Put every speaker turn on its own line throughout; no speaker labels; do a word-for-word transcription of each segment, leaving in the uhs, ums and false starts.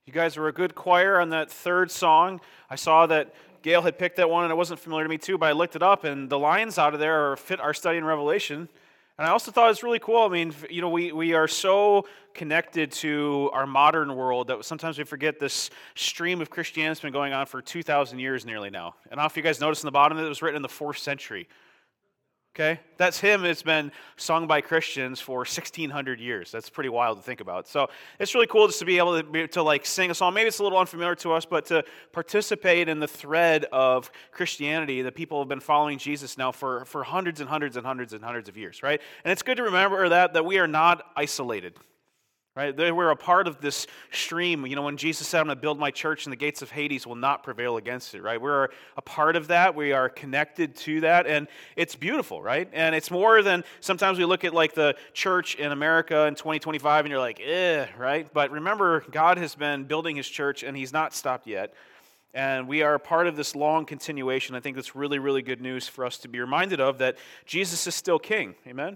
You guys were a good choir on that third song. I saw that Gail had picked that one, and it wasn't familiar to me too, but I looked it up, and the lines out of there are fit our study in Revelation. And I also thought it was really cool. I mean, you know, we, we are so connected to our modern world that sometimes we forget this stream of Christianity has been going on for two thousand years nearly now. And I don't know if you guys noticed in the bottom that it was written in the fourth century. Okay, that's hymn. It's been sung by Christians for sixteen hundred years. That's pretty wild to think about. So it's really cool just to be able to, be, to like sing a song. Maybe it's a little unfamiliar to us, but to participate in the thread of Christianity that people have been following Jesus now for, for hundreds and hundreds and hundreds and hundreds of years, right? And it's good to remember that that we are not isolated. Right? We're a part of this stream. You know, when Jesus said, I'm going to build my church and the gates of Hades will not prevail against it, right? We're a part of that. We are connected to that, and it's beautiful, right? And it's more than, sometimes we look at like the church in America in twenty twenty-five, and you're like, eh, right? But remember, God has been building His church, and He's not stopped yet. And we are a part of this long continuation. I think that's really, really good news for us to be reminded of, that Jesus is still King. Amen?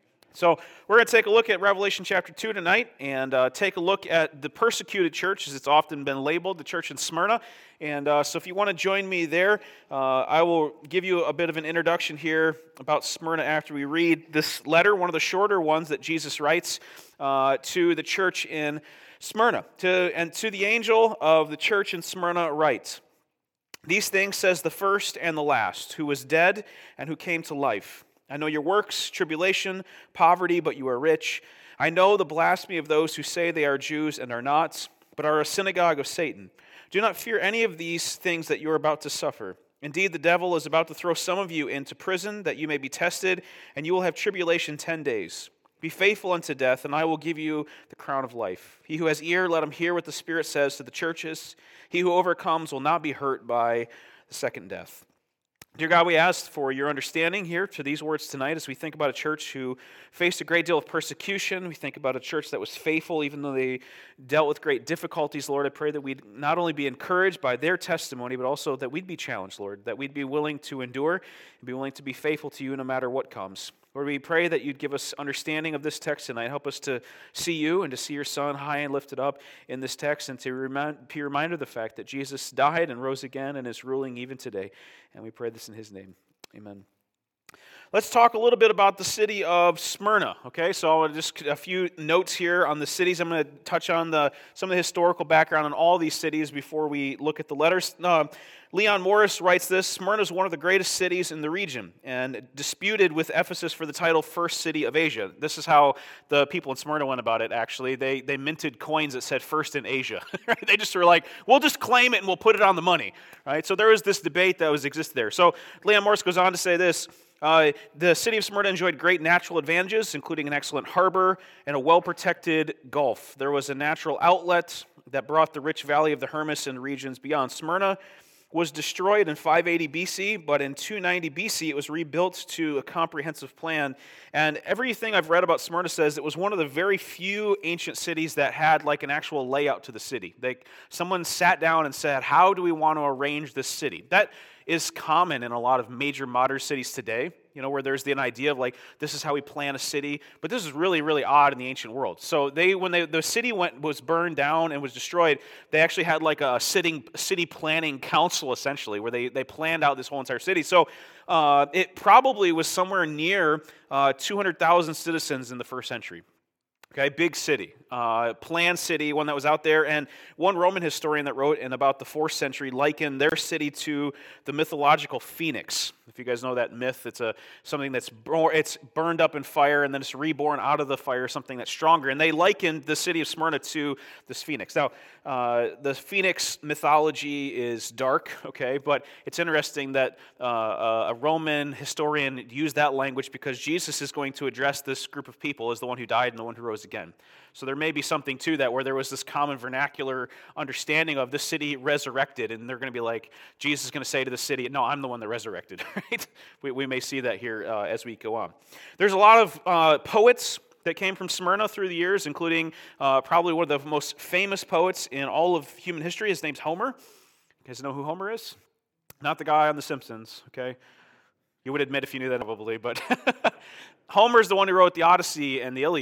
So we're going to take a look at Revelation chapter two tonight and uh, take a look at the persecuted church, as it's often been labeled, the church in Smyrna. And uh, so if you want to join me there, uh, I will give you a bit of an introduction here about Smyrna after we read this letter, one of the shorter ones that Jesus writes uh, to the church in Smyrna. To, and to the angel of the church in Smyrna writes, "These things says the first and the last, who was dead and who came to life. I know your works, tribulation, poverty, but you are rich. I know the blasphemy of those who say they are Jews and are not, but are a synagogue of Satan. Do not fear any of these things that you are about to suffer. Indeed, the devil is about to throw some of you into prison, that you may be tested, and you will have tribulation ten days. Be faithful unto death, and I will give you the crown of life. He who has ear, let him hear what the Spirit says to the churches. He who overcomes will not be hurt by the second death." Dear God, we ask for your understanding here to these words tonight as we think about a church who faced a great deal of persecution. We think about a church that was faithful even though they dealt with great difficulties. Lord, I pray that we'd not only be encouraged by their testimony, but also that we'd be challenged, Lord, that we'd be willing to endure and be willing to be faithful to you no matter what comes. Lord, we pray that you'd give us understanding of this text tonight. Help us to see you and to see your Son high and lifted up in this text, and to remind, be reminded of the fact that Jesus died and rose again and is ruling even today. And we pray this in His name. Amen. Let's talk a little bit about the city of Smyrna. Okay, so just a few notes here on the cities. I'm going to touch on the some of the historical background on all these cities before we look at the letters. Uh, Leon Morris writes this: Smyrna is one of the greatest cities in the region and disputed with Ephesus for the title first city of Asia. This is how the people in Smyrna went about it, actually. They they minted coins that said first in Asia. Right? They just were like, we'll just claim it and we'll put it on the money. Right? So there was this debate that was existed there. So Leon Morris goes on to say this: Uh, the city of Smyrna enjoyed great natural advantages, including an excellent harbor and a well-protected gulf. There was a natural outlet that brought the rich valley of the Hermus and regions beyond. Smyrna was destroyed in five eighty B C, but in two ninety B C it was rebuilt to a comprehensive plan. And everything I've read about Smyrna says it was one of the very few ancient cities that had like an actual layout to the city. They, someone sat down and said, how do we want to arrange this city? That is common in a lot of major modern cities today, you know, where there's the idea of like, this is how we plan a city, but this is really, really odd in the ancient world. So they, when they, the city went was burned down and was destroyed, they actually had like a sitting city planning council, essentially, where they, they planned out this whole entire city. So uh, it probably was somewhere near uh, two hundred thousand citizens in the first century. Okay, big city, uh, planned city, one that was out there. And one Roman historian that wrote in about the fourth century likened their city to the mythological phoenix. If you guys know that myth, it's a something that's bor- it's burned up in fire and then it's reborn out of the fire, something that's stronger. And they likened the city of Smyrna to this phoenix. Now, uh, the phoenix mythology is dark, okay, but it's interesting that uh, a Roman historian used that language because Jesus is going to address this group of people as the one who died and the one who rose again. So there may be something to that where there was this common vernacular understanding of the city resurrected, and they're going to be like, Jesus is going to say to the city, no, I'm the one that resurrected. Right? We, we may see that here uh, as we go on. There's a lot of uh, poets that came from Smyrna through the years, including uh, probably one of the most famous poets in all of human history. His name's Homer. You guys know who Homer is? Not the guy on The Simpsons, okay? You would admit if you knew that probably, but Homer's the one who wrote the Odyssey and the Iliad.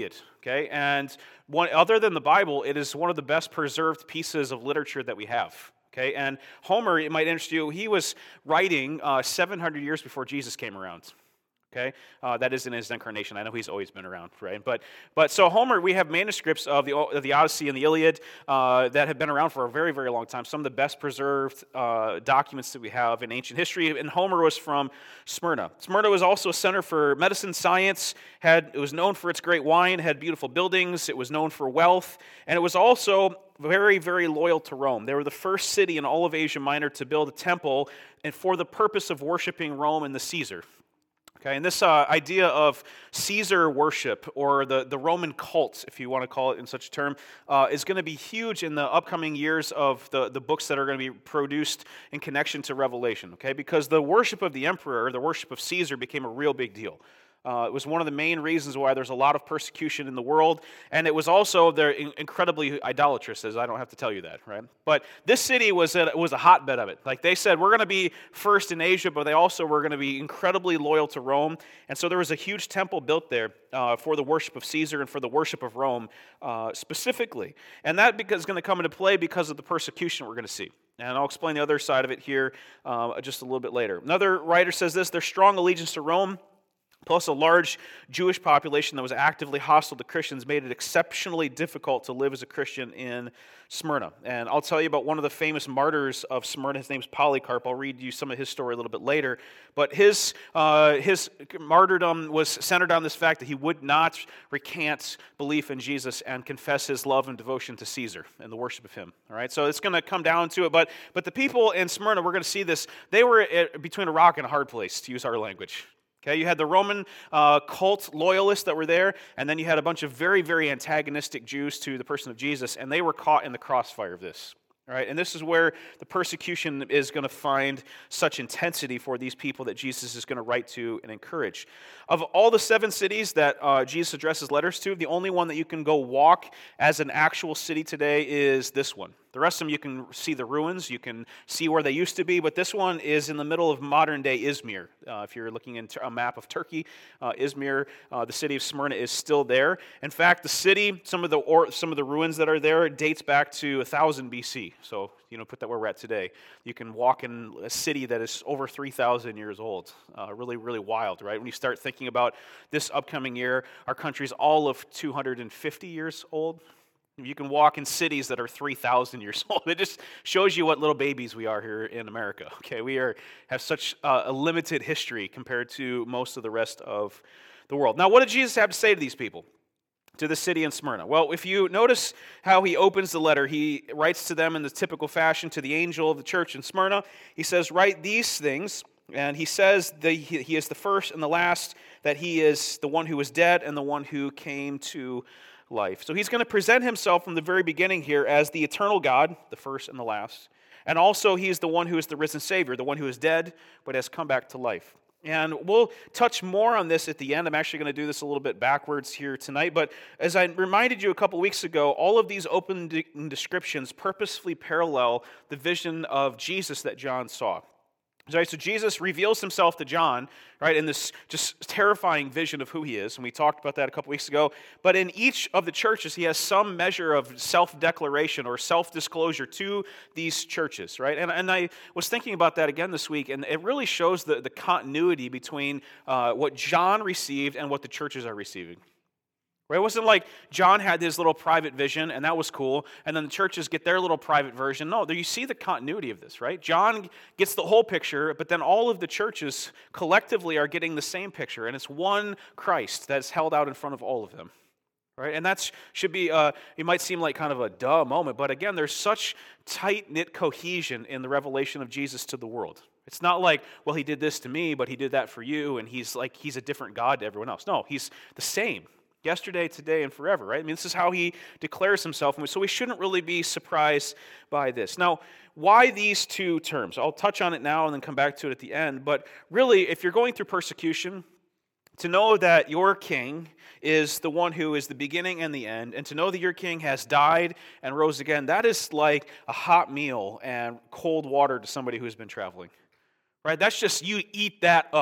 Okay, and one other than the Bible, it is one of the best preserved pieces of literature that we have. Okay, and Homer, it might interest you, he was writing uh, seven hundred years before Jesus came around. Okay, uh, that is in his incarnation. I know he's always been around, right? But but so Homer, we have manuscripts of the of the Odyssey and the Iliad uh, that have been around for a very very long time. Some of the best preserved uh, documents that we have in ancient history. And Homer was from Smyrna. Smyrna was also a center for medicine, science. Had it was known for its great wine. Had beautiful buildings. It was known for wealth, and it was also very, very loyal to Rome. They were the first city in all of Asia Minor to build a temple and for the purpose of worshiping Rome and the Caesar. Okay, and this uh, idea of Caesar worship, or the, the Roman cult, if you want to call it in such a term, uh, is going to be huge in the upcoming years of the, the books that are going to be produced in connection to Revelation, okay? Because the worship of the emperor, the worship of Caesar, became a real big deal. Uh, it was one of the main reasons why there's a lot of persecution in the world, and it was also they're in- incredibly idolatrous, as I don't have to tell you that, right? But this city was a, was a hotbed of it. Like they said, we're going to be first in Asia, but they also were going to be incredibly loyal to Rome, and so there was a huge temple built there uh, for the worship of Caesar and for the worship of Rome uh, specifically. And that is going to come into play because of the persecution we're going to see. And I'll explain the other side of it here uh, just a little bit later. Another writer says this: their strong allegiance to Rome, plus a large Jewish population that was actively hostile to Christians, made it exceptionally difficult to live as a Christian in Smyrna. And I'll tell you about one of the famous martyrs of Smyrna. His name's Polycarp. I'll read you some of his story a little bit later. But his uh, his martyrdom was centered on this fact that he would not recant belief in Jesus and confess his love and devotion to Caesar and the worship of him. All right, so it's going to come down to it. But but the people in Smyrna, we're going to see this, they were at, between a rock and a hard place, to use our language. Okay, you had the Roman uh, cult loyalists that were there, and then you had a bunch of very, very antagonistic Jews to the person of Jesus, and they were caught in the crossfire of this. All right, and this is where the persecution is going to find such intensity for these people that Jesus is going to write to and encourage. Of all the seven cities that uh, Jesus addresses letters to, the only one that you can go walk as an actual city today is this one. The rest of them, you can see the ruins, you can see where they used to be, but this one is in the middle of modern-day Izmir. Uh, if you're looking at a map of Turkey, uh, Izmir, uh, the city of Smyrna, is still there. In fact, the city, some of the or, some of the ruins that are there, dates back to one thousand B C. So, you know, put that where we're at today. You can walk in a city that is over three thousand years old. Uh, really, really wild, right? When you start thinking about this upcoming year, our country's all of two hundred fifty years old. You can walk in cities that are three thousand years old. It just shows you what little babies we are here in America. Okay, we are have such uh, a limited history compared to most of the rest of the world. Now, what did Jesus have to say to these people, to the city in Smyrna? Well, if you notice how he opens the letter, he writes to them in the typical fashion, to the angel of the church in Smyrna. He says, write these things, and he says that he, he is the first and the last, that he is the one who was dead and the one who came to life. So he's going to present himself from the very beginning here as the eternal God, the first and the last. And also he's the one who is the risen Savior, the one who is dead but has come back to life. And we'll touch more on this at the end. I'm actually going to do this a little bit backwards here tonight. But as I reminded you a couple weeks ago, all of these open de- descriptions purposefully parallel the vision of Jesus that John saw. Right, so Jesus reveals himself to John, right, in this just terrifying vision of who he is, and we talked about that a couple weeks ago. But in each of the churches, he has some measure of self-declaration or self-disclosure to these churches, right? And, and I was thinking about that again this week, and it really shows the, the continuity between uh, what John received and what the churches are receiving. Right? It wasn't like John had his little private vision, and that was cool, and then the churches get their little private version. No, you see the continuity of this, right? John gets the whole picture, but then all of the churches collectively are getting the same picture, and it's one Christ that's held out in front of all of them. Right? And that should be, uh, it might seem like kind of a duh moment, but again, there's such tight-knit cohesion in the revelation of Jesus to the world. It's not like, well, he did this to me, but he did that for you, and he's like, he's a different God to everyone else. No, he's the same. Yesterday, today, and forever, right? I mean, this is how he declares himself, so we shouldn't really be surprised by this. Now, why these two terms? I'll touch on it now and then come back to it at the end, but really, if you're going through persecution, to know that your king is the one who is the beginning and the end, and to know that your king has died and rose again, that is like a hot meal and cold water to somebody who's been traveling, right? That's just, you eat that up.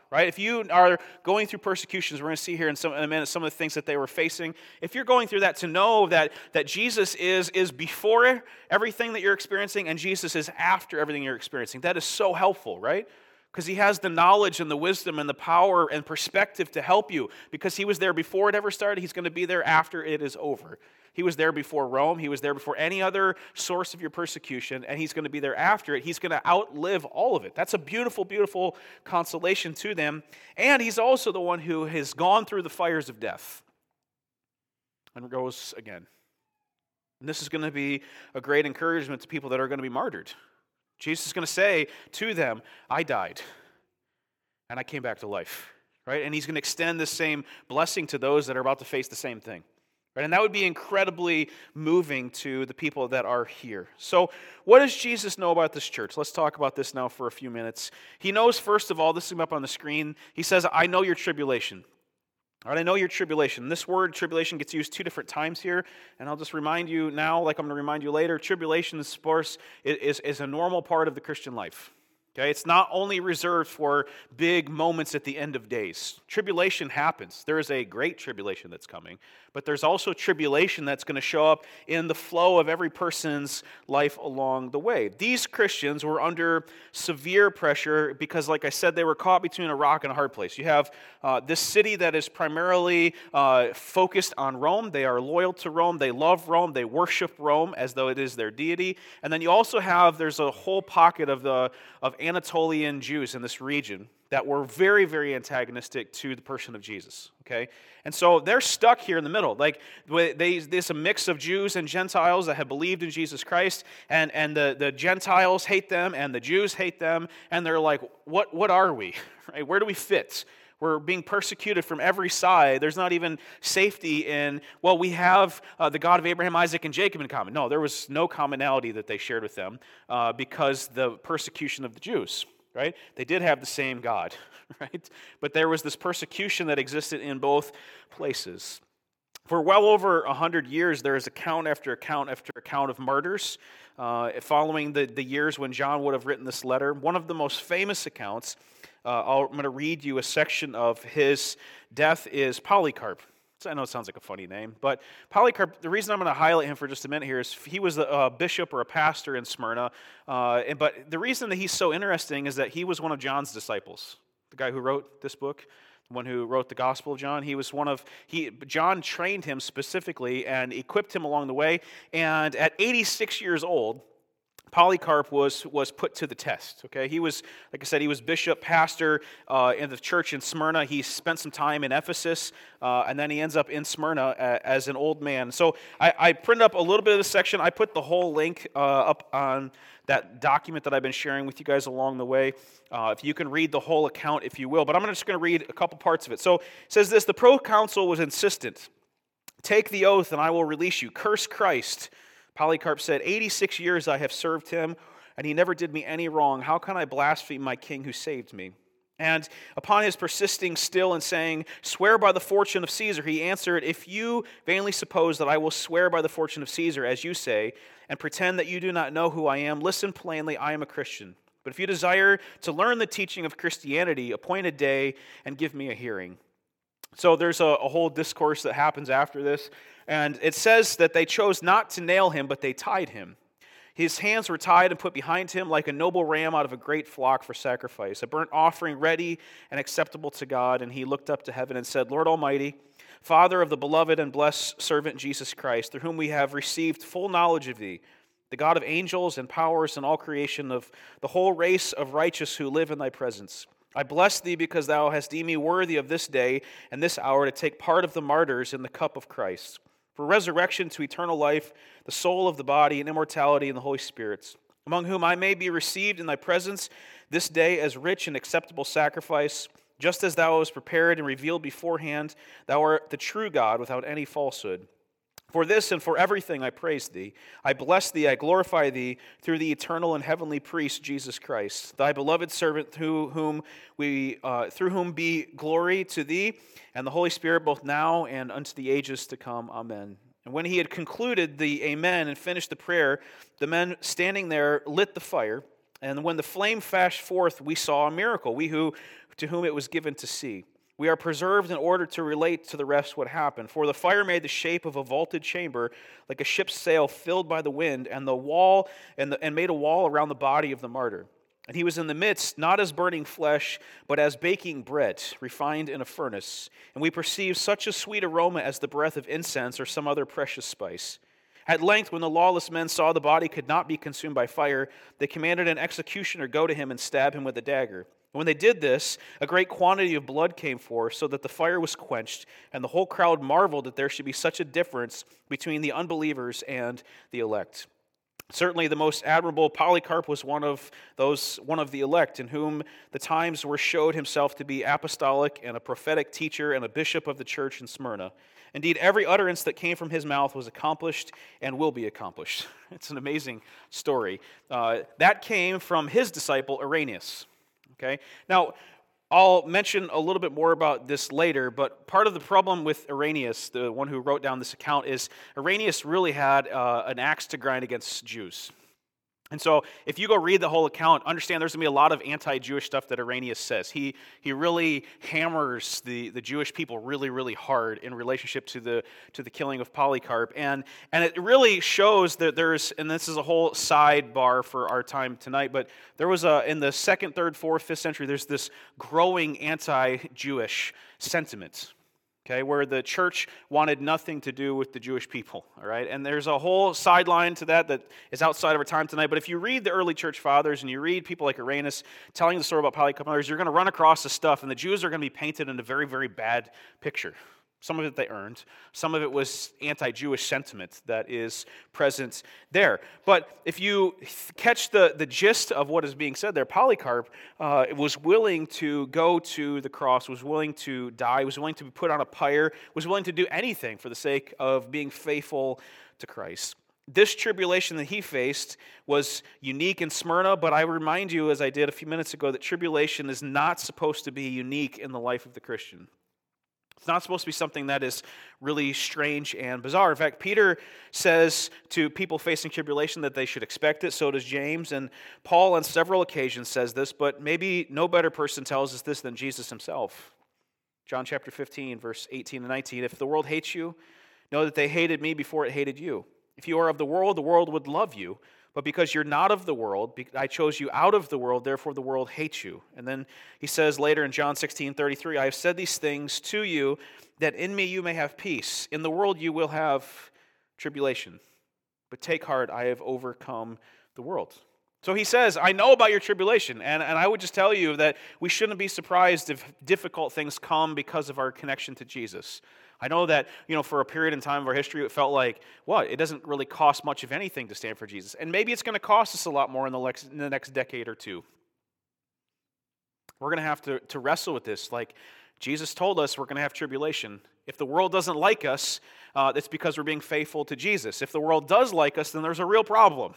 right? If you are going through persecutions, we're going to see here in, some, in a minute some of the things that they were facing. If you're going through that, to know that, that Jesus is, is before everything that you're experiencing and Jesus is after everything you're experiencing, that is so helpful, right? Because he has the knowledge and the wisdom and the power and perspective to help you. Because he was there before it ever started, he's going to be there after it is over. He was there before Rome. He was there before any other source of your persecution, and he's going to be there after it. He's going to outlive all of it. That's a beautiful, beautiful consolation to them. And he's also the one who has gone through the fires of death and rose again. And this is going to be a great encouragement to people that are going to be martyred. Jesus is going to say to them, I died, and I came back to life. Right? And he's going to extend the same blessing to those that are about to face the same thing. Right? And that would be incredibly moving to the people that are here. So what does Jesus know about this church? Let's talk about this now for a few minutes. He knows, first of all, this is up on the screen. He says, I know your tribulation. All right, I know your tribulation. This word tribulation gets used two different times here, and I'll just remind you now, like I'm going to remind you later, tribulation, of course, is, is a normal part of the Christian life. Okay, it's not only reserved for big moments at the end of days. Tribulation happens. There is a great tribulation that's coming, but there's also tribulation that's going to show up in the flow of every person's life along the way. These Christians were under severe pressure because, like I said, they were caught between a rock and a hard place. You have uh, this city that is primarily uh, focused on Rome. They are loyal to Rome. They love Rome. They worship Rome as though it is their deity. And then you also have, there's a whole pocket of the of Anatolian Jews in this region that were very, very antagonistic to the person of Jesus, okay? And so they're stuck here in the middle. Like, they, there's a mix of Jews and Gentiles that have believed in Jesus Christ, and, and the, the Gentiles hate them, and the Jews hate them, and they're like, what, what are we? Right? Where do we fit? We're being persecuted from every side. There's not even safety in, well, we have uh, the God of Abraham, Isaac, and Jacob in common. No, there was no commonality that they shared with them uh, because the persecution of the Jews, right? They did have the same God, right? But there was this persecution that existed in both places. For well over a hundred years, there is account after account after account of martyrs uh, following the, the years when John would have written this letter. One of the most famous accounts, uh, I'm going to read you a section of his death, is Polycarp. I know it sounds like a funny name, but Polycarp, the reason I'm going to highlight him for just a minute here is he was a, a bishop or a pastor in Smyrna, uh, and, but the reason that he's so interesting is that he was one of John's disciples, the guy who wrote this book. One who wrote the Gospel of John. He was one of, he John trained him specifically and equipped him along the way. And at eighty-six years old, Polycarp was, was put to the test. Okay, he was, like I said, he was bishop, pastor uh, in the church in Smyrna. He spent some time in Ephesus, uh, and then he ends up in Smyrna uh, as an old man. So I, I printed up a little bit of this section. I put the whole link uh, up on that document that I've been sharing with you guys along the way. Uh, if you can read the whole account, if you will. But I'm just going to read a couple parts of it. So it says this: the proconsul was insistent. Take the oath and I will release you. Curse Christ. Polycarp said, eighty-six years I have served him, and he never did me any wrong. How can I blaspheme my king who saved me? And upon his persisting still and saying, swear by the fortune of Caesar, he answered, if you vainly suppose that I will swear by the fortune of Caesar, as you say, and pretend that you do not know who I am, listen plainly, I am a Christian. But if you desire to learn the teaching of Christianity, appoint a day and give me a hearing. So there's a, a whole discourse that happens after this, and it says that they chose not to nail him, but they tied him. His hands were tied and put behind him like a noble ram out of a great flock for sacrifice, a burnt offering ready and acceptable to God. And he looked up to heaven and said, Lord Almighty, Father of the beloved and blessed servant Jesus Christ, through whom we have received full knowledge of thee, the God of angels and powers and all creation, of the whole race of righteous who live in thy presence. I bless thee because thou hast deemed me worthy of this day and this hour to take part of the martyrs in the cup of Christ, for resurrection to eternal life, the soul of the body, and immortality in the Holy Spirits, among whom I may be received in thy presence this day as rich and acceptable sacrifice, just as thou wast prepared and revealed beforehand. Thou art the true God without any falsehood. For this and for everything I praise thee. I bless thee, I glorify thee, through the eternal and heavenly priest, Jesus Christ, thy beloved servant, through whom we, uh, through whom be glory to thee and the Holy Spirit, both now and unto the ages to come. Amen. And when he had concluded the Amen and finished the prayer, the men standing there lit the fire. And when the flame flashed forth, we saw a miracle. We who to whom it was given to see. We are preserved in order to relate to the rest what happened. For the fire made the shape of a vaulted chamber, like a ship's sail filled by the wind, and the wall and, the, and made a wall around the body of the martyr. And he was in the midst, not as burning flesh, but as baking bread, refined in a furnace. And we perceive such a sweet aroma as the breath of incense or some other precious spice. At length, when the lawless men saw the body could not be consumed by fire, they commanded an executioner go to him and stab him with a dagger. And when they did this, a great quantity of blood came forth, so that the fire was quenched, and the whole crowd marveled that there should be such a difference between the unbelievers and the elect. Certainly the most admirable Polycarp was one of those, one of the elect, in whom the times were showed himself to be apostolic and a prophetic teacher and a bishop of the church in Smyrna. Indeed, every utterance that came from his mouth was accomplished and will be accomplished. It's an amazing story. Uh, that came from his disciple Irenaeus. Okay. Now, I'll mention a little bit more about this later, but part of the problem with Irenaeus, the one who wrote down this account, is Irenaeus really had uh, an axe to grind against Jews. And so if you go read the whole account, understand there's going to be a lot of anti-Jewish stuff that Irenaeus says. He he really hammers the, the Jewish people really, really hard in relationship to the to the killing of Polycarp. And, and it really shows that there's, and this is a whole sidebar for our time tonight, but there was a, in the second, third, fourth, fifth century, there's this growing anti-Jewish sentiment. Okay, where the church wanted nothing to do with the Jewish people, all right? And there's a whole sideline to that that is outside of our time tonight. But if you read the early church fathers and you read people like Irenaeus telling the story about Polycarp and others, you're going to run across this stuff, and the Jews are going to be painted in a very, very bad picture. Some of it they earned. Some of it was anti-Jewish sentiment that is present there. But if you catch the, the gist of what is being said there, Polycarp uh, was willing to go to the cross, was willing to die, was willing to be put on a pyre, was willing to do anything for the sake of being faithful to Christ. This tribulation that he faced was unique in Smyrna, but I remind you, as I did a few minutes ago, that tribulation is not supposed to be unique in the life of the Christian. It's not supposed to be something that is really strange and bizarre. In fact, Peter says to people facing tribulation that they should expect it. So does James. And Paul on several occasions says this, but maybe no better person tells us this than Jesus himself. John chapter fifteen, verse eighteen and nineteen. If the world hates you, know that they hated me before it hated you. If you are of the world, the world would love you. But because you're not of the world, I chose you out of the world, therefore the world hates you. And then he says later in John sixteen thirty-three, I have said these things to you, that in me you may have peace. In the world you will have tribulation. But take heart, I have overcome the world. So he says, I know about your tribulation. And, and I would just tell you that we shouldn't be surprised if difficult things come because of our connection to Jesus. I know that, you know, for a period in time of our history, it felt like, what, it doesn't really cost much of anything to stand for Jesus. And maybe it's going to cost us a lot more in the next, in the next decade or two. We're going to have to, to wrestle with this. Like Jesus told us, we're going to have tribulation. If the world doesn't like us, uh, it's because we're being faithful to Jesus. If the world does like us, then there's a real problem.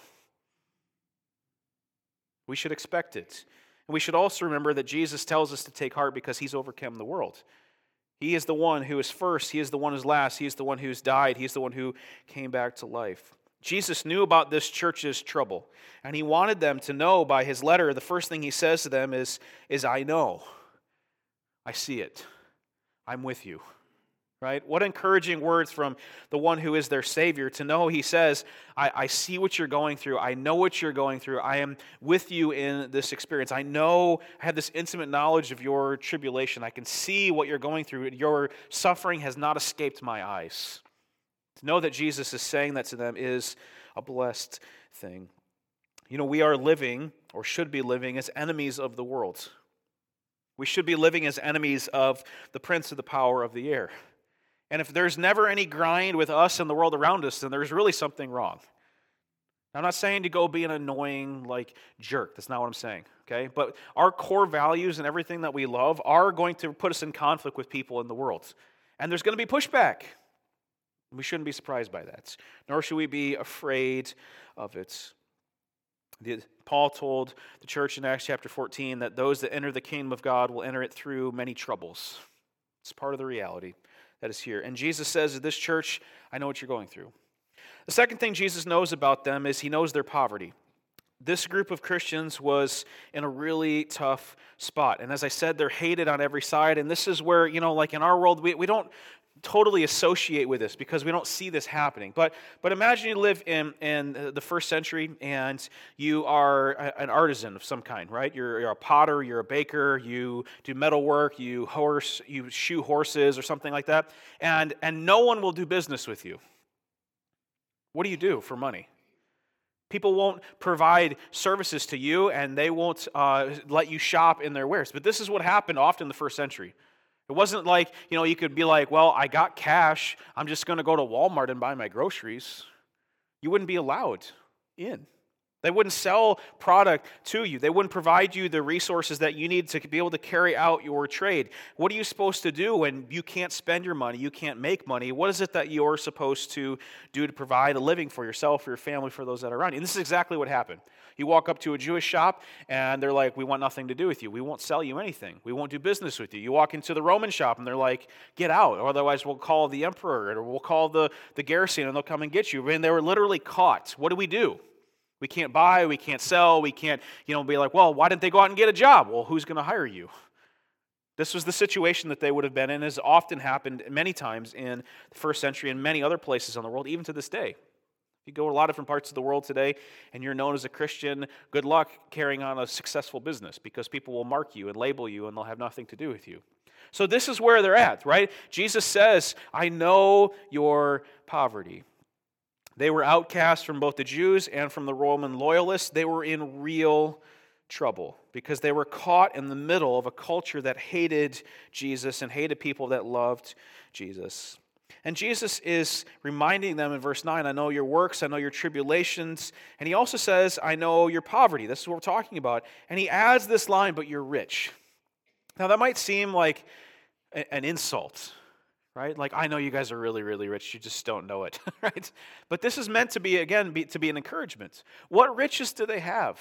We should expect it. And we should also remember that Jesus tells us to take heart because he's overcome the world. He is the one who is first. He is the one who's last. He is the one who's died. He is the one who came back to life. Jesus knew about this church's trouble, and he wanted them to know by his letter, the first thing he says to them is, is I know. I see it. I'm with you. Right? What encouraging words from the one who is their Savior to know, he says, I, I see what you're going through. I know what you're going through. I am with you in this experience. I know, I have this intimate knowledge of your tribulation. I can see what you're going through. Your suffering has not escaped my eyes. To know that Jesus is saying that to them is a blessed thing. You know, we are living, or should be living, as enemies of the world. We should be living as enemies of the prince of the power of the air. And if there's never any grind with us and the world around us, then there's really something wrong. I'm not saying to go be an annoying, like, jerk. That's not what I'm saying, okay? But our core values and everything that we love are going to put us in conflict with people in the world. And there's going to be pushback. We shouldn't be surprised by that, nor should we be afraid of it. The, Paul told the church in Acts chapter fourteen that those that enter the kingdom of God will enter it through many troubles. It's part of the reality that is here. And Jesus says to this church, I know what you're going through. The second thing Jesus knows about them is he knows their poverty. This group of Christians was in a really tough spot. And as I said, they're hated on every side. And this is where, you know, like in our world, we, we don't totally associate with this because we don't see this happening. But but imagine you live in, in the first century and you are a, an artisan of some kind, right? You're, you're a potter, you're a baker, you do metal work, you horse, you shoe horses or something like that. And, and no one will do business with you. What do you do for money? People won't provide services to you, and they won't uh, let you shop in their wares. But this is what happened often in the first century. It wasn't like, you know, you could be like, well, I got cash. I'm just going to go to Walmart and buy my groceries. You wouldn't be allowed in. They wouldn't sell product to you. They wouldn't provide you the resources that you need to be able to carry out your trade. What are you supposed to do when you can't spend your money, you can't make money? What is it that you're supposed to do to provide a living for yourself, for your family, for those that are around you? And this is exactly what happened. You walk up to a Jewish shop, and they're like, we want nothing to do with you. We won't sell you anything. We won't do business with you. You walk into the Roman shop, and they're like, get out, or otherwise we'll call the emperor, or we'll call the, the garrison, and they'll come and get you. I mean, they were literally caught. What do we do? We can't buy, we can't sell, we can't, you know, be like, well, why didn't they go out and get a job? Well, who's going to hire you? This was the situation that they would have been in, as often happened many times in the first century and many other places in the world, even to this day. If you go to a lot of different parts of the world today and you're known as a Christian, good luck carrying on a successful business because people will mark you and label you and they'll have nothing to do with you. So this is where they're at, right? Jesus says, I know your poverty. They were outcast from both the Jews and from the Roman loyalists. They were in real trouble because they were caught in the middle of a culture that hated Jesus and hated people that loved Jesus. And Jesus is reminding them in verse nine, I know your works, I know your tribulations. And he also says, I know your poverty. This is what we're talking about. And he adds this line, but you're rich. Now that might seem like an insult, right? Like, I know you guys are really, really rich. You just don't know it, right? But this is meant to be, again, be, to be an encouragement. What riches do they have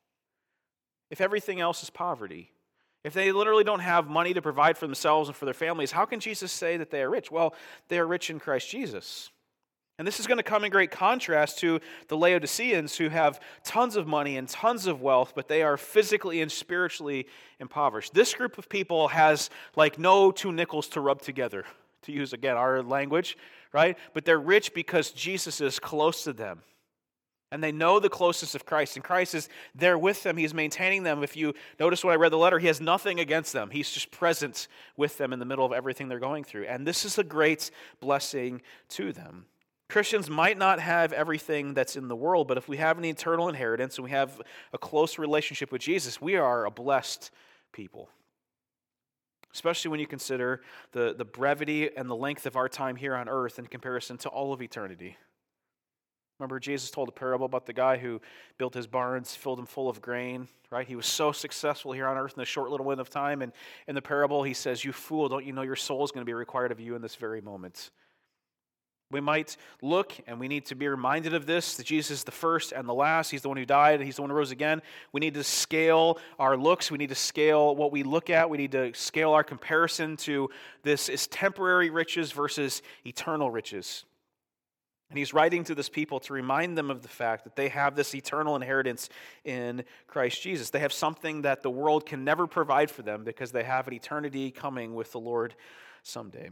if everything else is poverty? If they literally don't have money to provide for themselves and for their families, how can Jesus say that they are rich? Well, they are rich in Christ Jesus. And this is going to come in great contrast to the Laodiceans who have tons of money and tons of wealth, but they are physically and spiritually impoverished. This group of people has like no two nickels to rub together, to use, again, our language, right? But they're rich because Jesus is close to them. And they know the closeness of Christ. And Christ is there with them. He's maintaining them. If you notice when I read the letter, he has nothing against them. He's just present with them in the middle of everything they're going through. And this is a great blessing to them. Christians might not have everything that's in the world, but if we have an eternal inheritance and we have a close relationship with Jesus, we are a blessed people. Especially when you consider the, the brevity and the length of our time here on earth in comparison to all of eternity. Remember, Jesus told a parable about the guy who built his barns, filled them full of grain, right? He was so successful here on earth in a short little window of time. And in the parable, he says, you fool, don't you know your soul is going to be required of you in this very moment? We might look, and we need to be reminded of this, that Jesus is the first and the last. He's the one who died, and he's the one who rose again. We need to scale our looks. We need to scale what we look at. We need to scale our comparison to this is temporary riches versus eternal riches. And he's writing to this people to remind them of the fact that they have this eternal inheritance in Christ Jesus. They have something that the world can never provide for them because they have an eternity coming with the Lord someday.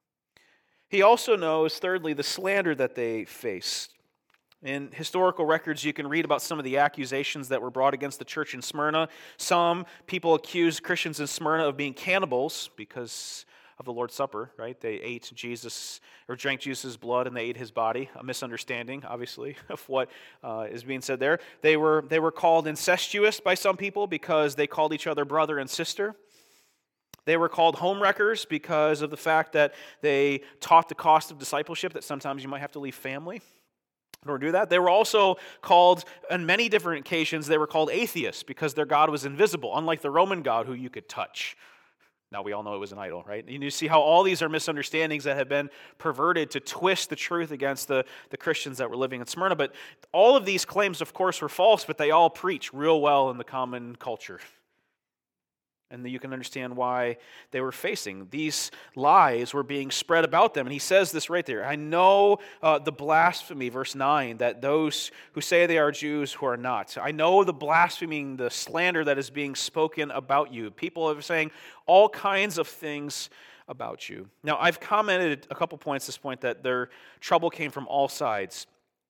He also knows, thirdly, the slander that they face. In historical records, you can read about some of the accusations that were brought against the church in Smyrna. Some people accused Christians in Smyrna of being cannibals because of the Lord's Supper, right? They ate Jesus, or drank Jesus' blood, and they ate his body. A misunderstanding, obviously, of what uh, is being said there. They were, they were called incestuous by some people because they called each other brother and sister. They were called homewreckers because of the fact that they taught the cost of discipleship, that sometimes you might have to leave family in order to do that. They were also called, on many different occasions, they were called atheists because their God was invisible, unlike the Roman God who you could touch. Now we all know it was an idol, right? And you see how all these are misunderstandings that have been perverted to twist the truth against the, the Christians that were living in Smyrna. But all of these claims, of course, were false, but they all preach real well in the common culture. And you can understand why they were facing. These lies were being spread about them. And he says this right there. I know uh, the blasphemy, verse nine, that those who say they are Jews who are not. I know the blaspheming, the slander that is being spoken about you. People are saying all kinds of things about you. Now, I've commented a couple points at this point that their trouble came from all sides.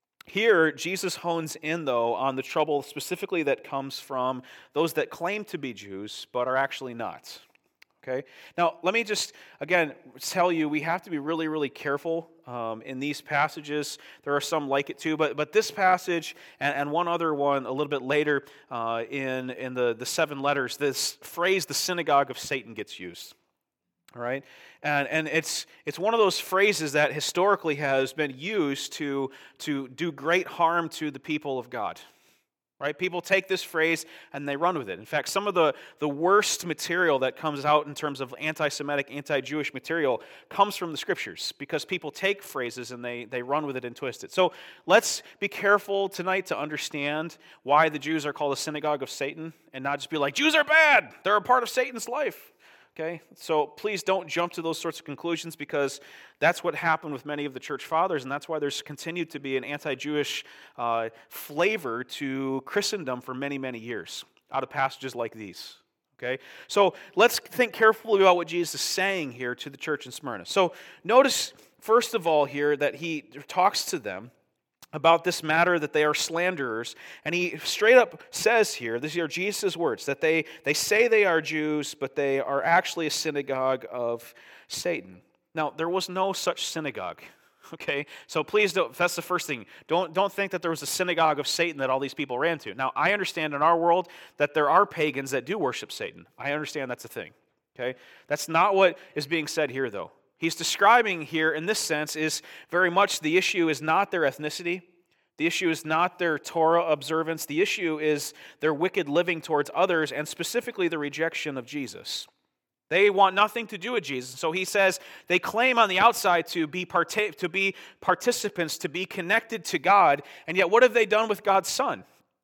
Here, Jesus hones in, though, on the trouble specifically that comes from those that claim to be Jews but are actually not. Okay? Now, let me just, again, tell you, we have to be really, really careful um, in these passages. There are some like it too, but but this passage and, and one other one a little bit later uh, in, in the, the seven letters, this phrase, the synagogue of Satan, gets used. All right, and and it's it's one of those phrases that historically has been used to to do great harm to the people of God. Right, people take this phrase and they run with it. In fact, some of the the worst material that comes out in terms of anti-Semitic, anti-Jewish material comes from the Scriptures, because people take phrases and they they run with it and twist it. So let's be careful tonight to understand why the Jews are called a synagogue of Satan, and not just be like, Jews are bad, they're a part of Satan's life. Okay, so please don't jump to those sorts of conclusions, because that's what happened with many of the church fathers, and that's why there's continued to be an anti-Jewish uh, flavor to Christendom for many, many years out of passages like these. Okay, so let's think carefully about what Jesus is saying here to the church in Smyrna. So notice, first of all, here that he talks to them about this matter that they are slanderers. And he straight up says here, these are Jesus' words, that they, they say they are Jews, but they are actually a synagogue of Satan. Now, there was no such synagogue, okay? So please don't, that's the first thing. Don't, don't think that there was a synagogue of Satan that all these people ran to. Now, I understand in our world that there are pagans that do worship Satan. I understand that's a thing, okay? That's not what is being said here, though. He's describing here, in this sense, is very much the issue is not their ethnicity. The issue is not their Torah observance. The issue is their wicked living towards others, and specifically the rejection of Jesus. They want nothing to do with Jesus. So he says they claim on the outside to be parta- to be participants, to be connected to God, and yet what have they done with God's Son?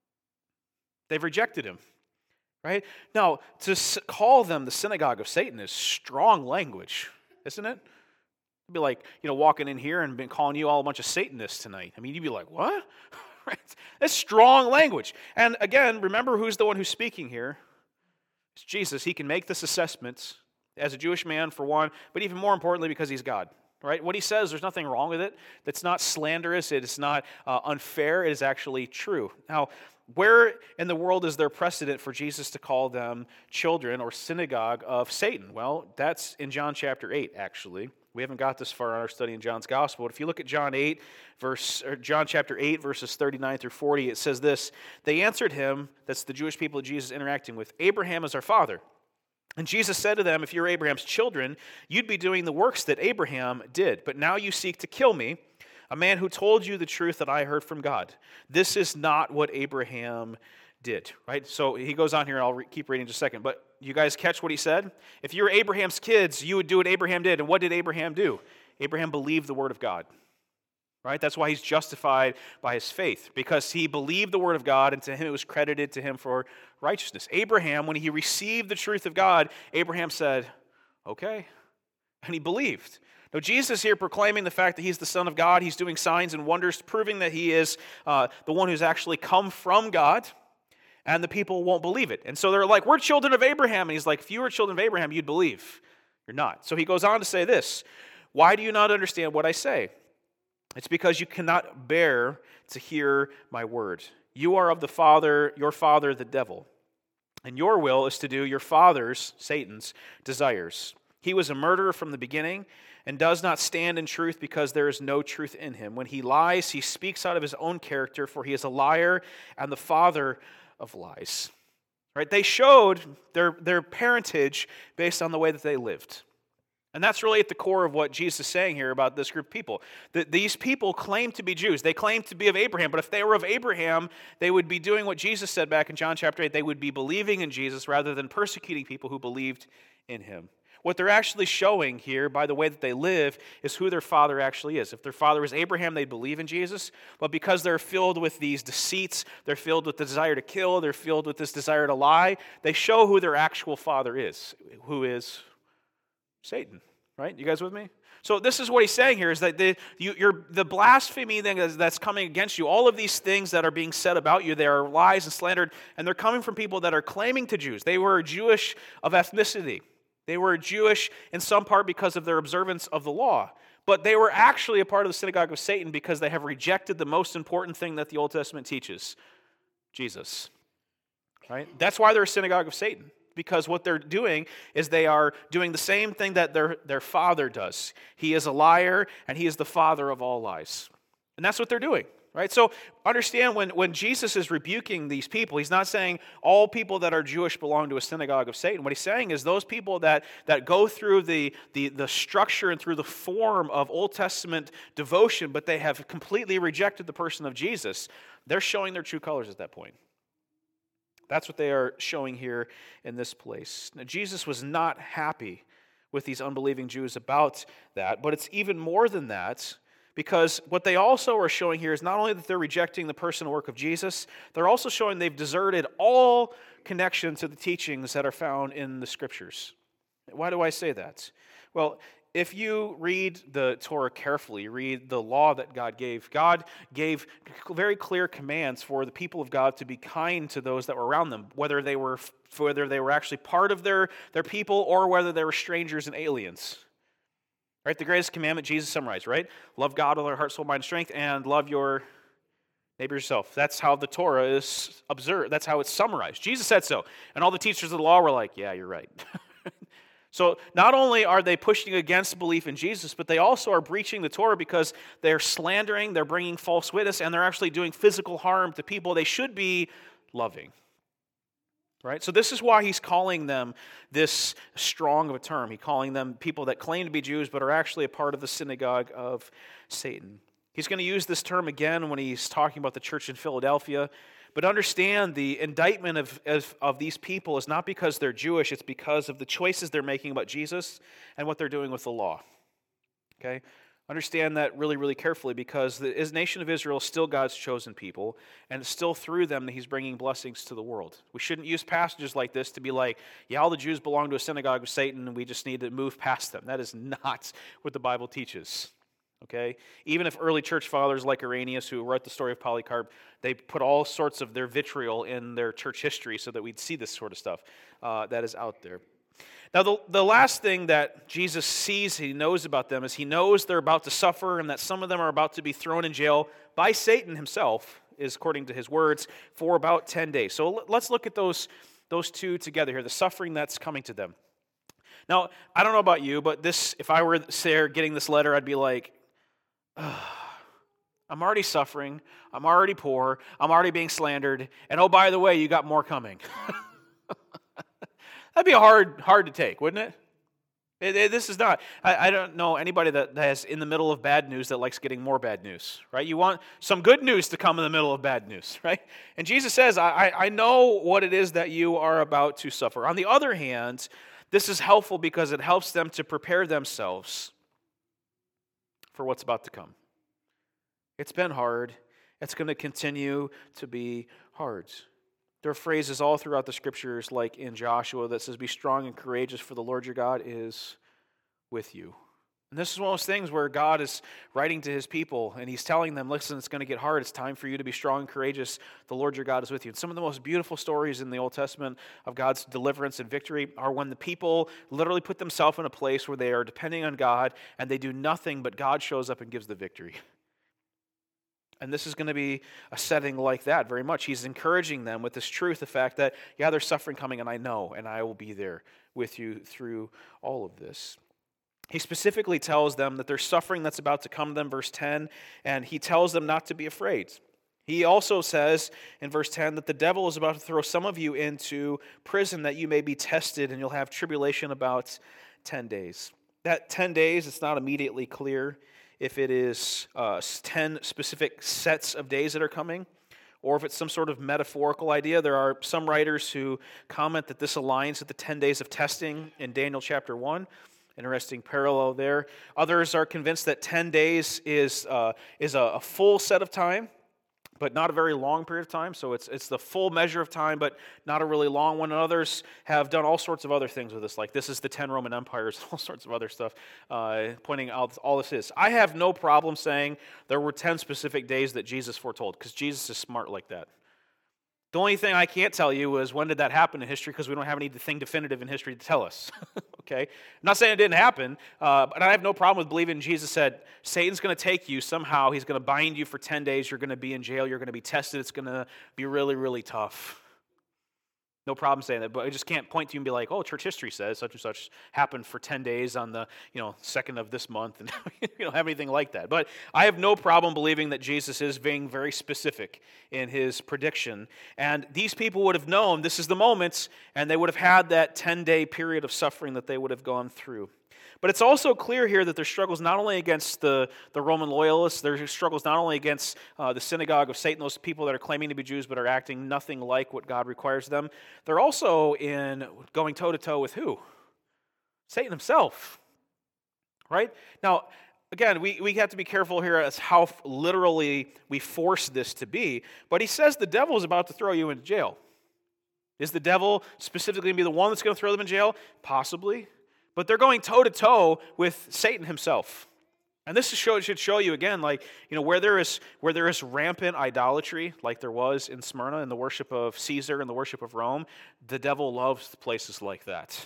They've rejected him. Right? Now, to call them the synagogue of Satan is strong language, isn't it? It'd be like, you know, walking in here and been calling you all a bunch of Satanists tonight. I mean, you'd be like, what? Right? That's strong language. And again, remember who's the one who's speaking here. It's Jesus. He can make this assessment as a Jewish man, for one, but even more importantly, because he's God. Right? What he says, there's nothing wrong with it. That's not slanderous. It is not uh, unfair. It is actually true. Now, where in the world is there precedent for Jesus to call them children or synagogue of Satan? Well, that's in John chapter eight, actually. We haven't got this far in our study in John's Gospel, but if you look at John eight, verse or John chapter eight, verses thirty-nine through forty, it says this: They answered him, that's the Jewish people that Jesus is interacting with, Abraham is our father. And Jesus said to them, if you're Abraham's children, you'd be doing the works that Abraham did. But now you seek to kill me, a man who told you the truth that I heard from God. This is not what Abraham did. Right? So he goes on here, and I'll re- keep reading just a second. But you guys catch what he said? If you're Abraham's kids, you would do what Abraham did. And what did Abraham do? Abraham believed the word of God. Right? That's why he's justified by his faith, because he believed the word of God, and to him it was credited to him for righteousness. Abraham, when he received the truth of God, Abraham said, okay, and he believed. Now, Jesus here proclaiming the fact that he's the Son of God, he's doing signs and wonders, proving that he is uh, the one who's actually come from God, and the people won't believe it. And so they're like, we're children of Abraham. And he's like, if you were children of Abraham, you'd believe. You're not. So he goes on to say this: why do you not understand what I say? It's because you cannot bear to hear my word. You are of the father, your father, the devil, and your will is to do your father's, Satan's, desires. He was a murderer from the beginning and does not stand in truth because there is no truth in him. When he lies, he speaks out of his own character, for he is a liar and the father of lies. Right? They showed their, their parentage based on the way that they lived. And that's really at the core of what Jesus is saying here about this group of people. That these people claim to be Jews. They claim to be of Abraham. But if they were of Abraham, they would be doing what Jesus said back in John chapter eight. They would be believing in Jesus rather than persecuting people who believed in him. What they're actually showing here by the way that they live is who their father actually is. If their father was Abraham, they'd believe in Jesus. But because they're filled with these deceits, they're filled with the desire to kill, they're filled with this desire to lie, they show who their actual father is, who is Satan. Right? You guys with me? So this is what he's saying here, is that the, you, you're, the blasphemy thing that's coming against you, all of these things that are being said about you, they are lies and slandered, and they're coming from people that are claiming to Jews. They were Jewish of ethnicity. They were Jewish in some part because of their observance of the law. But they were actually a part of the synagogue of Satan because they have rejected the most important thing that the Old Testament teaches, Jesus. Right? That's why they're a synagogue of Satan. Because what they're doing is they are doing the same thing that their, their father does. He is a liar, and he is the father of all lies. And that's what they're doing. Right? So understand, when, when Jesus is rebuking these people, he's not saying all people that are Jewish belong to a synagogue of Satan. What he's saying is those people that, that go through the, the, the structure and through the form of Old Testament devotion, but they have completely rejected the person of Jesus, they're showing their true colors at that point. That's what they are showing here in this place. Now, Jesus was not happy with these unbelieving Jews about that, but it's even more than that. Because what they also are showing here is not only that they're rejecting the personal work of Jesus, they're also showing they've deserted all connection to the teachings that are found in the Scriptures. Why do I say that? Well, if you read the Torah carefully, read the law that God gave, God gave very clear commands for the people of God to be kind to those that were around them, whether they were whether they were actually part of their, their people or whether they were strangers and aliens. Right, the greatest commandment Jesus summarized, right? Love God with all your heart, soul, mind, and strength, and love your neighbor yourself. That's how the Torah is observed. That's how it's summarized. Jesus said so. And all the teachers of the law were like, yeah, you're right. So not only are they pushing against belief in Jesus, but they also are breaching the Torah because they're slandering, they're bringing false witness, and they're actually doing physical harm to people they should be loving. Right? So this is why he's calling them this strong of a term. He's calling them people that claim to be Jews but are actually a part of the synagogue of Satan. He's going to use this term again when he's talking about the church in Philadelphia. But understand, the indictment of, of, of these people is not because they're Jewish, it's because of the choices they're making about Jesus and what they're doing with the law. Okay? Understand that really, really carefully, because the nation of Israel is still God's chosen people, and it's still through them that he's bringing blessings to the world. We shouldn't use passages like this to be like, yeah, all the Jews belong to a synagogue of Satan, and we just need to move past them. That is not what the Bible teaches. Okay? Even if early church fathers like Irenaeus, who wrote the story of Polycarp, they put all sorts of their vitriol in their church history so that we'd see this sort of stuff uh, that is out there. Now, the, the last thing that Jesus sees, he knows about them, is he knows they're about to suffer and that some of them are about to be thrown in jail by Satan himself, is according to his words, for about ten days. So let's look at those, those two together here, the suffering that's coming to them. Now, I don't know about you, but this, if I were there getting this letter, I'd be like, ugh, I'm already suffering, I'm already poor, I'm already being slandered, and oh, by the way, you got more coming. That'd be hard hard to take, wouldn't it? It, it this is not. I, I don't know anybody that, that is in the middle of bad news that likes getting more bad news, right? You want some good news to come in the middle of bad news, right? And Jesus says, I, I know what it is that you are about to suffer. On the other hand, this is helpful because it helps them to prepare themselves for what's about to come. It's been hard. It's going to continue to be hard. There are phrases all throughout the Scriptures, like in Joshua, that says, be strong and courageous, for the Lord your God is with you. And this is one of those things where God is writing to his people, and he's telling them, listen, it's going to get hard. It's time for you to be strong and courageous. The Lord your God is with you. And some of the most beautiful stories in the Old Testament of God's deliverance and victory are when the people literally put themselves in a place where they are depending on God, and they do nothing, but God shows up and gives the victory. And this is going to be a setting like that very much. He's encouraging them with this truth, the fact that, yeah, there's suffering coming, and I know, and I will be there with you through all of this. He specifically tells them that there's suffering that's about to come to them, verse ten, and he tells them not to be afraid. He also says in verse ten that the devil is about to throw some of you into prison that you may be tested, and you'll have tribulation about ten days. That ten days, it's not immediately clear if it is uh, ten specific sets of days that are coming, or if it's some sort of metaphorical idea. There are some writers who comment that this aligns with the ten days of testing in Daniel chapter one. Interesting parallel there. Others are convinced that ten days is uh, is a, a full set of time, but not a very long period of time. So it's it's the full measure of time, but not a really long one. And others have done all sorts of other things with this, like this is the ten Roman empires, all sorts of other stuff, uh, pointing out all this is. I have no problem saying there were ten specific days that Jesus foretold, because Jesus is smart like that. The only thing I can't tell you is when did that happen in history, because we don't have anything definitive in history to tell us. Okay? I'm not saying it didn't happen, uh, but I have no problem with believing Jesus said, Satan's going to take you somehow. He's going to bind you for ten days. You're going to be in jail. You're going to be tested. It's going to be really, really tough. No problem saying that, but I just can't point to you and be like, oh, church history says such and such happened for ten days on the, you know, second of this month, and you don't have anything like that. But I have no problem believing that Jesus is being very specific in his prediction. And these people would have known this is the moment, and they would have had that ten-day period of suffering that they would have gone through. But it's also clear here that their struggles not only against the, the Roman loyalists, their struggles not only against uh, the synagogue of Satan, those people that are claiming to be Jews but are acting nothing like what God requires of them. They're also in going toe-to-toe with who? Satan himself. Right? Now, again, we, we have to be careful here as how literally we force this to be, but he says the devil is about to throw you into jail. Is the devil specifically going to be the one that's going to throw them in jail? Possibly. But they're going toe-to-toe with Satan himself. And this show, should show you again, like, you know, where there is where there is rampant idolatry, like there was in Smyrna in the worship of Caesar and the worship of Rome, the devil loves places like that.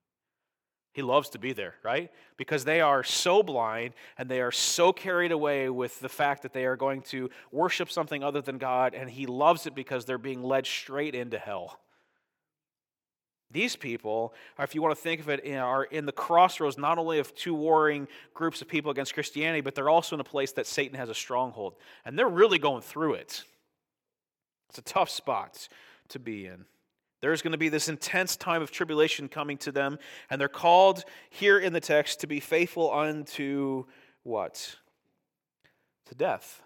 He loves to be there, right? Because they are so blind and they are so carried away with the fact that they are going to worship something other than God, and he loves it because they're being led straight into hell. These people, if you want to think of it, are in the crossroads not only of two warring groups of people against Christianity, but they're also in a place that Satan has a stronghold. And they're really going through it. It's a tough spot to be in. There's going to be this intense time of tribulation coming to them, and they're called here in the text to be faithful unto what? To death.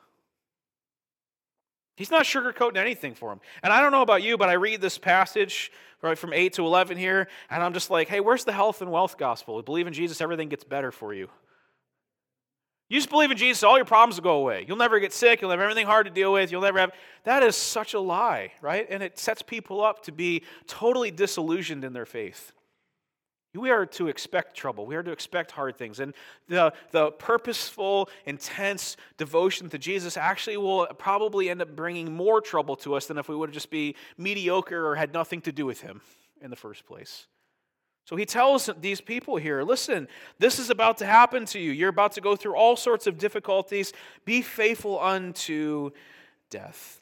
He's not sugarcoating anything for them. And I don't know about you, but I read this passage right from eight to eleven here, and I'm just like, hey, where's the health and wealth gospel? Believe in Jesus, everything gets better for you. You just believe in Jesus, all your problems will go away. You'll never get sick. You'll never have anything hard to deal with. You'll never have... That is such a lie, right? And it sets people up to be totally disillusioned in their faith. We are to expect trouble. We are to expect hard things. And the, the purposeful, intense devotion to Jesus actually will probably end up bringing more trouble to us than if we would just be mediocre or had nothing to do with him in the first place. So he tells these people here, listen, this is about to happen to you. You're about to go through all sorts of difficulties. Be faithful unto death.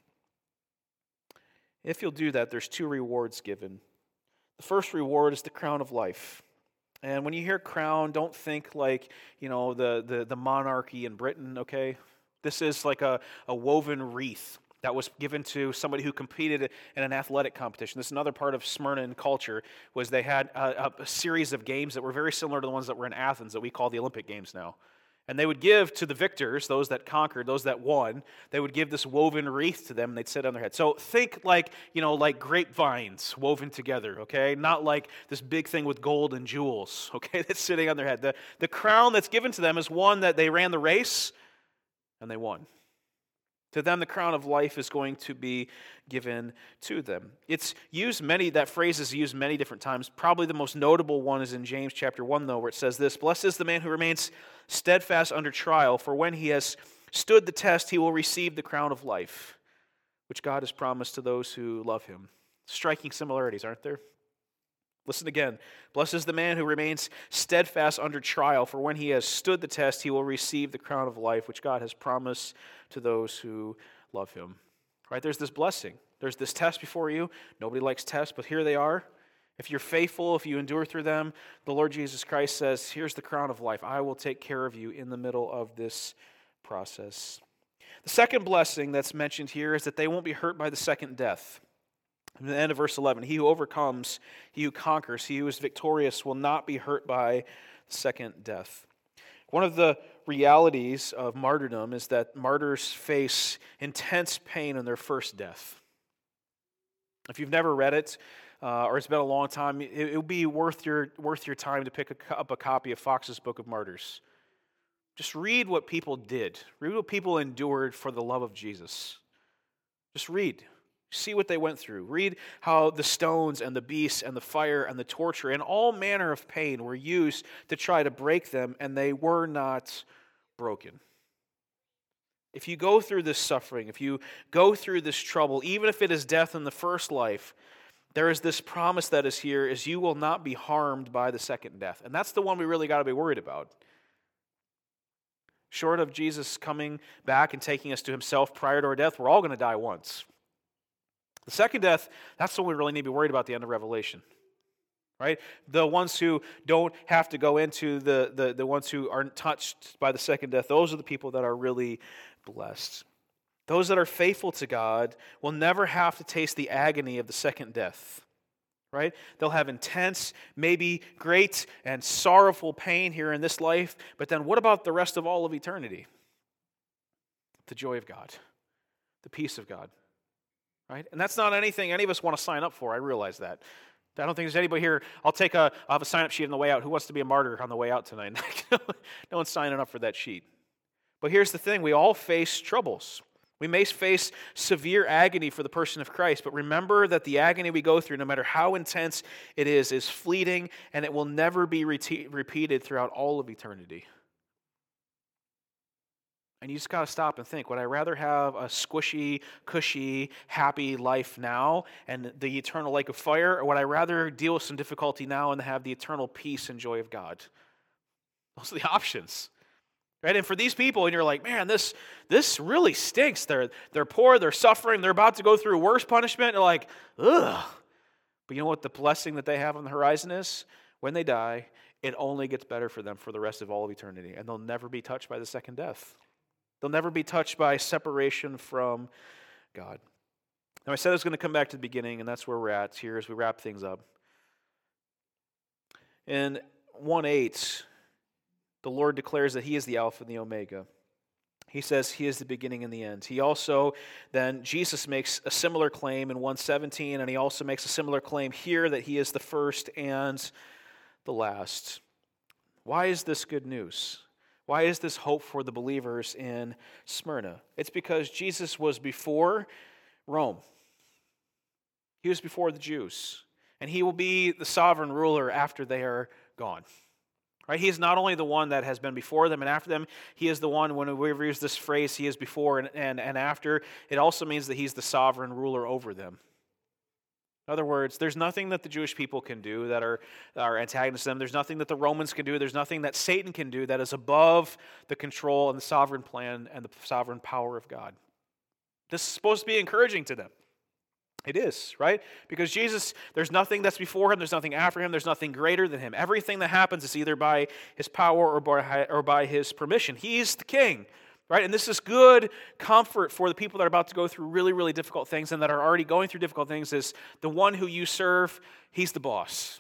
If you'll do that, there's two rewards given. The first reward is the crown of life. And when you hear crown, don't think like, you know, the, the, the monarchy in Britain, okay? This is like a, a woven wreath that was given to somebody who competed in an athletic competition. This is another part of Smyrna culture, was they had a, a series of games that were very similar to the ones that were in Athens that we call the Olympic Games now. And they would give to the victors, those that conquered, those that won, they would give this woven wreath to them, and they'd sit on their head. So think like, you know, like grapevines woven together, okay? Not like this big thing with gold and jewels, okay, that's sitting on their head. The, the crown that's given to them is one that they ran the race, and they won. To them, the crown of life is going to be given to them. It's used many, that phrase is used many different times. Probably the most notable one is in James chapter one, though, where it says this, "Blessed is the man who remains steadfast under trial, for when he has stood the test, he will receive the crown of life, which God has promised to those who love him." Striking similarities, aren't there? Listen again. "Blessed is the man who remains steadfast under trial, for when he has stood the test, he will receive the crown of life, which God has promised to those who love him." Right? There's this blessing. There's this test before you. Nobody likes tests, but here they are. If you're faithful, if you endure through them, the Lord Jesus Christ says, here's the crown of life. I will take care of you in the middle of this process. The second blessing that's mentioned here is that they won't be hurt by the second death. In the end of verse eleven, "He who overcomes, he who conquers, he who is victorious will not be hurt by the second death." One of the realities of martyrdom is that martyrs face intense pain in their first death. If you've never read it, uh, or it's been a long time, it, it would be worth your worth your time to pick a, up a copy of Fox's Book of Martyrs. Just read what people did. Read what people endured for the love of Jesus. Just read. See what they went through. Read how the stones and the beasts and the fire and the torture and all manner of pain were used to try to break them, and they were not broken. If you go through this suffering, if you go through this trouble, even if it is death in the first life, there is this promise that is here, is you will not be harmed by the second death. And that's the one we really got to be worried about. Short of Jesus coming back and taking us to himself prior to our death, we're all going to die once. The second death, that's the one we really need to be worried about at the end of Revelation. Right? The ones who don't have to go into the, the, the ones who aren't touched by the second death, those are the people that are really blessed. Those that are faithful to God will never have to taste the agony of the second death. Right? They'll have intense, maybe great and sorrowful pain here in this life, but then what about the rest of all of eternity? The joy of God, the peace of God. Right? And that's not anything any of us want to sign up for. I realize that. I don't think there's anybody here. I'll take a, I'll have a sign-up sheet on the way out. Who wants to be a martyr on the way out tonight? No one's signing up for that sheet. But here's the thing. We all face troubles. We may face severe agony for the person of Christ, but remember that the agony we go through, no matter how intense it is, is fleeting, and it will never be re- repeated throughout all of eternity. And you just got to stop and think, would I rather have a squishy, cushy, happy life now and the eternal lake of fire, or would I rather deal with some difficulty now and have the eternal peace and joy of God? Those are the options. Right? And for these people, and you're like, man, this this really stinks. They're, they're poor, they're suffering, they're about to go through worse punishment. You're like, ugh. But you know what the blessing that they have on the horizon is? When they die, it only gets better for them for the rest of all of eternity, and they'll never be touched by the second death. They'll never be touched by separation from God. Now, I said I was going to come back to the beginning, and that's where we're at here as we wrap things up. In one eight, the Lord declares that he is the Alpha and the Omega. He says he is the beginning and the end. He also, then, Jesus makes a similar claim in one seventeen, and he also makes a similar claim here that he is the first and the last. Why is this good news? Why is this hope for the believers in Smyrna? It's because Jesus was before Rome. He was before the Jews. And he will be the sovereign ruler after they are gone. Right? He is not only the one that has been before them and after them, he is the one, when we use this phrase, he is before and, and, and after, it also means that he's the sovereign ruler over them. In other words, there's nothing that the Jewish people can do that are, are antagonists to them. There's nothing that the Romans can do. There's nothing that Satan can do that is above the control and the sovereign plan and the sovereign power of God. This is supposed to be encouraging to them. It is, right? Because Jesus, there's nothing that's before him. There's nothing after him. There's nothing greater than him. Everything that happens is either by his power or by, or by his permission. He's the king. Right? And this is good comfort for the people that are about to go through really, really difficult things and that are already going through difficult things, is the one who you serve, he's the boss.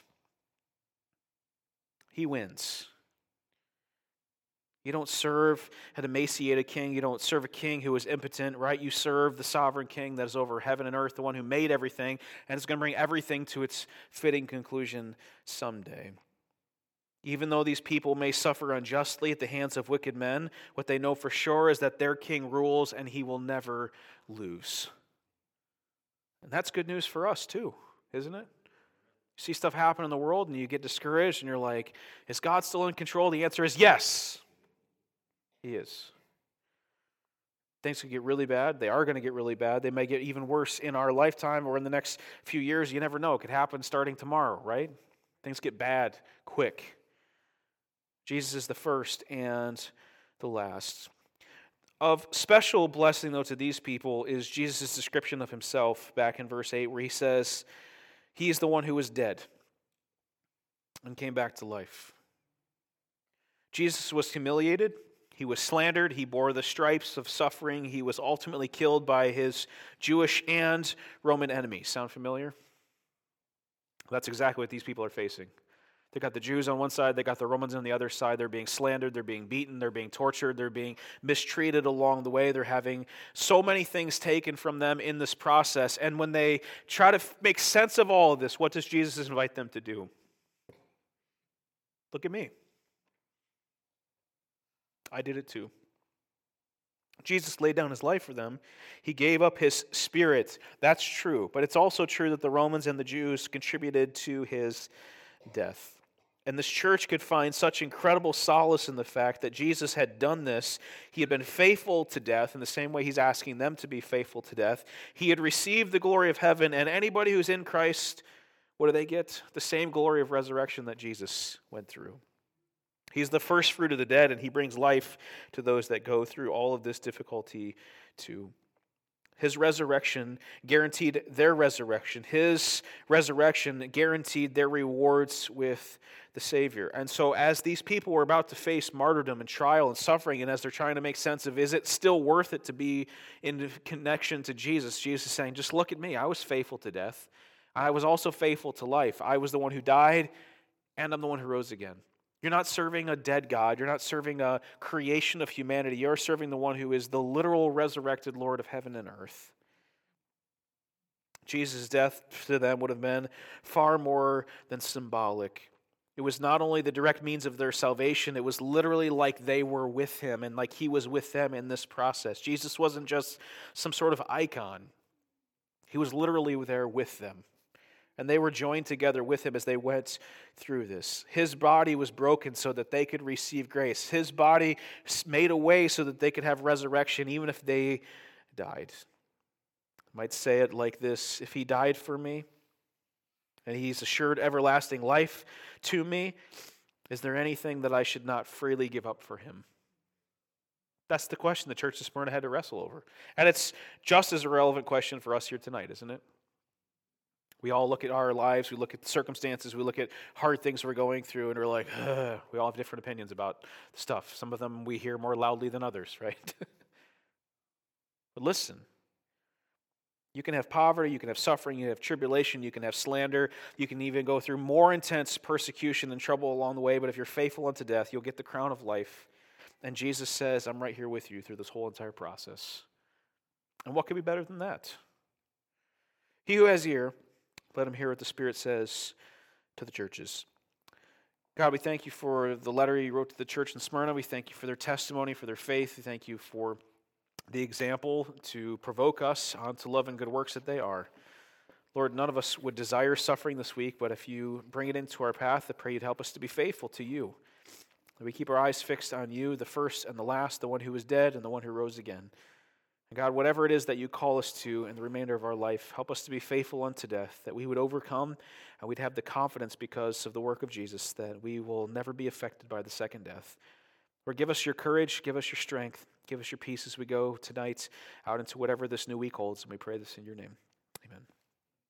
He wins. You don't serve an emaciated king. You don't serve a king who is impotent, right? You serve the sovereign king that is over heaven and earth, the one who made everything, and is going to bring everything to its fitting conclusion someday. Even though these people may suffer unjustly at the hands of wicked men, what they know for sure is that their king rules and he will never lose. And that's good news for us too, isn't it? You see stuff happen in the world and you get discouraged and you're like, is God still in control? The answer is yes, he is. Things can get really bad. They are going to get really bad. They may get even worse in our lifetime or in the next few years. You never know. It could happen starting tomorrow, right? Things get bad quick. Jesus is the first and the last. Of special blessing, though, to these people is Jesus' description of himself back in verse eight, where he says, he is the one who was dead and came back to life. Jesus was humiliated. He was slandered. He bore the stripes of suffering. He was ultimately killed by his Jewish and Roman enemies. Sound familiar? That's exactly what these people are facing. They got the Jews on one side, they got the Romans on the other side. They're being slandered, they're being beaten, they're being tortured, they're being mistreated along the way. They're having so many things taken from them in this process. And when they try to f- make sense of all of this, what does Jesus invite them to do? Look at me. I did it too. Jesus laid down his life for them. He gave up his spirit. That's true. But it's also true that the Romans and the Jews contributed to his death. And this church could find such incredible solace in the fact that Jesus had done this. He had been faithful to death in the same way he's asking them to be faithful to death. He had received the glory of heaven, and anybody who's in Christ, what do they get? The same glory of resurrection that Jesus went through. He's the first fruit of the dead, and he brings life to those that go through all of this difficulty too. His resurrection guaranteed their resurrection. His resurrection guaranteed their rewards with the Savior. And so as these people were about to face martyrdom and trial and suffering, and as they're trying to make sense of, is it still worth it to be in connection to Jesus? Jesus is saying, just look at me. I was faithful to death. I was also faithful to life. I was the one who died, and I'm the one who rose again. You're not serving a dead God. You're not serving a creation of humanity. You're serving the one who is the literal resurrected Lord of heaven and earth. Jesus' death to them would have been far more than symbolic. It was not only the direct means of their salvation, it was literally like they were with him and like he was with them in this process. Jesus wasn't just some sort of icon. He was literally there with them. And they were joined together with him as they went through this. His body was broken so that they could receive grace. His body made a way so that they could have resurrection even if they died. I might say it like this: if he died for me and he's assured everlasting life to me, is there anything that I should not freely give up for him? That's the question the church of Smyrna had to wrestle over. And it's just as a relevant question for us here tonight, isn't it? We all look at our lives, we look at the circumstances, we look at hard things we're going through, and we're like, ugh. We all have different opinions about stuff. Some of them we hear more loudly than others, right? But listen, you can have poverty, you can have suffering, you can have tribulation, you can have slander, you can even go through more intense persecution and trouble along the way, but if you're faithful unto death, you'll get the crown of life. And Jesus says, I'm right here with you through this whole entire process. And what could be better than that? He who has ear, let him hear what the Spirit says to the churches. God, we thank you for the letter you wrote to the church in Smyrna. We thank you for their testimony, for their faith. We thank you for the example to provoke us onto love and good works that they are. Lord, none of us would desire suffering this week, but if you bring it into our path, I pray you'd help us to be faithful to you. That we keep our eyes fixed on you, the first and the last, the one who was dead and the one who rose again. And God, whatever it is that you call us to in the remainder of our life, help us to be faithful unto death, that we would overcome and we'd have the confidence because of the work of Jesus that we will never be affected by the second death. Lord, give us your courage, give us your strength, give us your peace as we go tonight out into whatever this new week holds, and we pray this in your name. Amen.